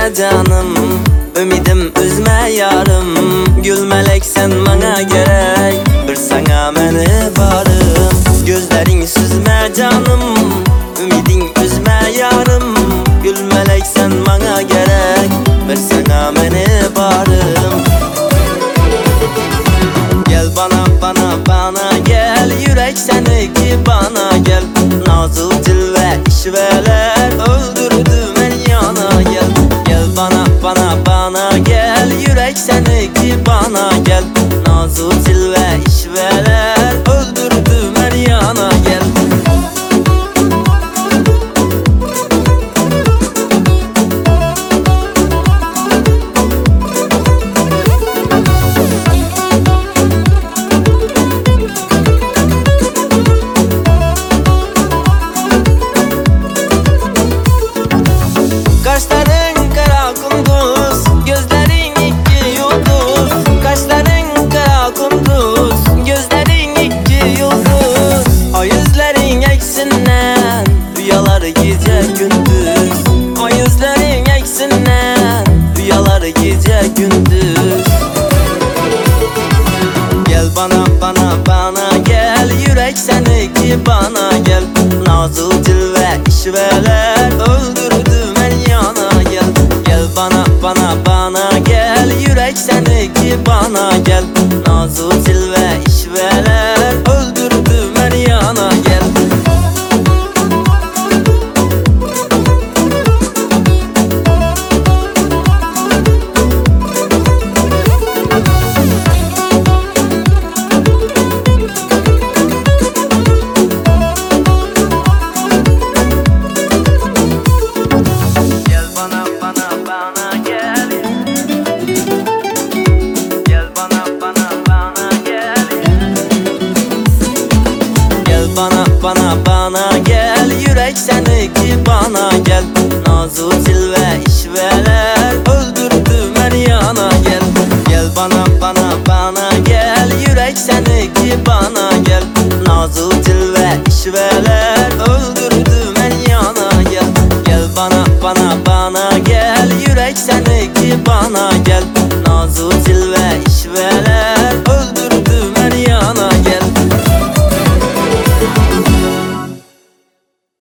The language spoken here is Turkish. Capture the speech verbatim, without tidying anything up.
süzme canım, ümidim üzme yarım. Gülmelek sen bana gerek, bir sana meni varım. Gözlerin süzme canım, ümidin üzme yarım. Gülmelek sen bana gerek, bir sana meni varım. Gel bana bana bana gel, yürek seniki bana gel. Nazıl dil ve işveler öldürdü men yana gel. Gel bana bana bana gel, yürek seniki bana gel. Nazıl dil ve işveler öldürdü men yana gel. Kaşların kara kunduz, gözlerin iki yıldız. Kaşların kara kunduz, gözlerin iki yıldız. O yüzlerin eksinden, rüyaları gece gündüz. O yüzlerin eksinden, rüyaları gece gündüz. Gel bana bana bana gel, yürek seniki bana gel. Nazıl dil ve işveler öldürdü men yana gel. Gel bana bana bana gel, yürek seniki bana gel. Nazıl dil ve işveler öldürdü men yana gel. Bana bana bana gel, yürek seniki bana gel. Nazıl dil ve işveler öldürdü men yana gel. Gel bana bana bana gel, yürek seniki bana gel. Nazıl dil ve işveler öldürdü men yana gel. Gel bana bana bana gel, yürek seniki bana gel. Nazıl dil ve işveler